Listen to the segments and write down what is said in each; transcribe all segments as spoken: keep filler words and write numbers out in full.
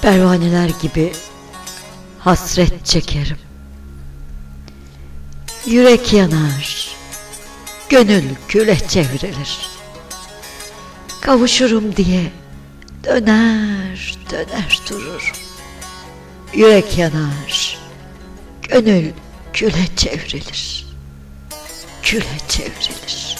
Pervaneler gibi hasret çekerim. Yürek yanar, gönül küle çevrilir. Kavuşurum diye döner döner durur. Yürek yanar, gönül küle çevrilir. Küle çevrilir.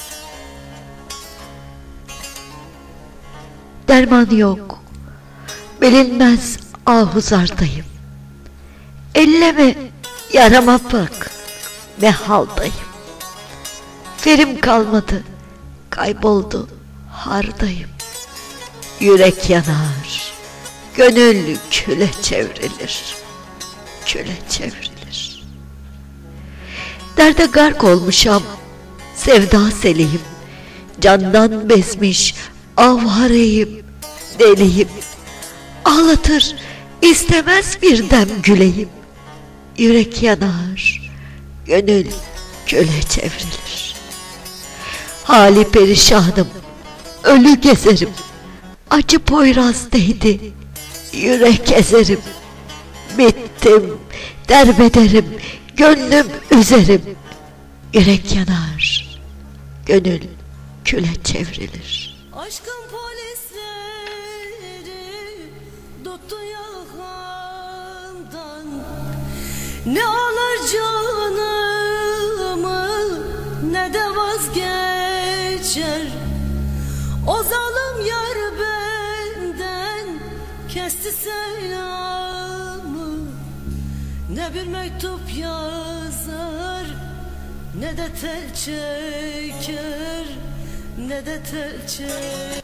Derman yok, bilinmez ahuzardayım. Elleme yarama bak, ne haldayım. Ferim kalmadı, kayboldu hardayım. Yürek yanar, gönül küle çevrilir. Küle çevrilir. Derde gark olmuşam, sevda seliyim. Candan bezmiş, avhareyim, deliyim. Ağlatır, istemez bir dem güleyim. Yürek yanar, gönül küle çevrilir. Hali perişanım, ölü gezerim. Acı poyraz değdi, yürek ezerim. Bittim, derbederim, gönlüm üzerim. Yürek yanar, gönül küle çevrilir. Aşkın polisleri tuttu yakamdan. Ne alır canımı ne de vazgeçer. O zalim yar benden kesti selamı. Ne bir mektup yazar ne de tel çeker, ne de tel çeker.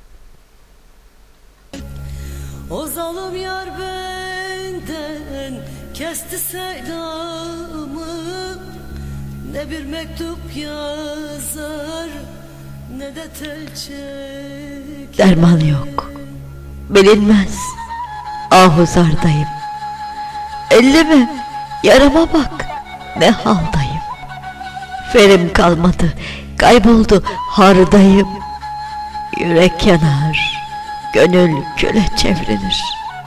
O zalim yar benden kesti selamı. Ne bir mektup yazar ne de tel çeker. Derman yok, bilinmez ahuzardayım. Elleme yarama bak, ne haldayım. Ferim kalmadı, kayboldu hardayım. Yürek yanar, gönül küle çevrilir.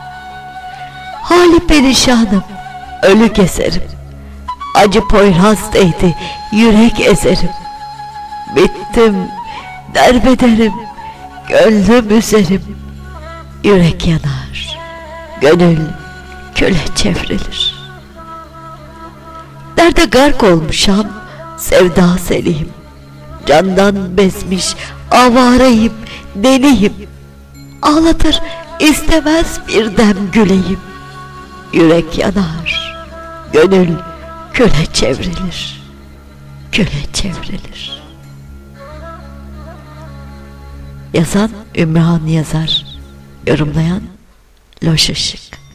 Hali perişanım, ölü gezerim. Acı poyraz değdi, yürek ezerim. Bittim, derbederim, gönlüm üzerim. Yürek yanar, gönül küle çevrilir. Derde gark olmuşam, sevda seliyim. Candan bezmiş, avareyim, deliyim. Ağlatır, istemez bir dem güleyim. Yürek yanar, gönül küle çevrilir. Küle çevrilir. Yazan Ümran Yazar, yorumlayan Loş Işık.